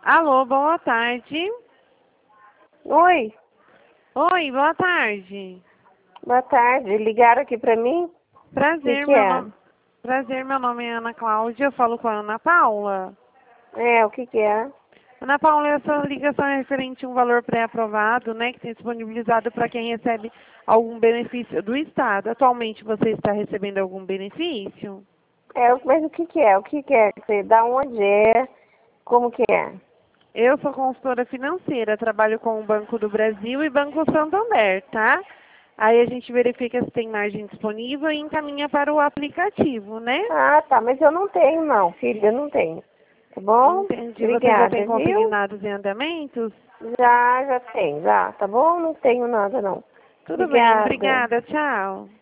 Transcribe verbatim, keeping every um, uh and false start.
Alô, boa tarde. Oi, Oi, boa tarde. boa tarde. Ligaram aqui pra mim? O que Prazer, que meu é? nome. Prazer, meu nome é Ana Cláudia, eu falo com a Ana Paula. É, o que que é? Ana Paula, essa ligação é referente a um valor pré-aprovado, né, que tem disponibilizado para quem recebe algum benefício do Estado. Atualmente você está recebendo algum benefício? É, mas o que que é? O que que é? Você- Da onde é? Como que é? Eu sou consultora financeira, trabalho com o Banco do Brasil e Banco Santander, tá? Aí a gente verifica se tem margem disponível e encaminha para o aplicativo, né? Ah, tá, mas eu não tenho não, filha, eu não tenho. Tá bom? Entendi. Você já tem Obrigada, viu? consignados em andamentos? Já, já tem, já, tá bom? Não tenho nada não. Tudo bem, Obrigada. obrigada, tchau.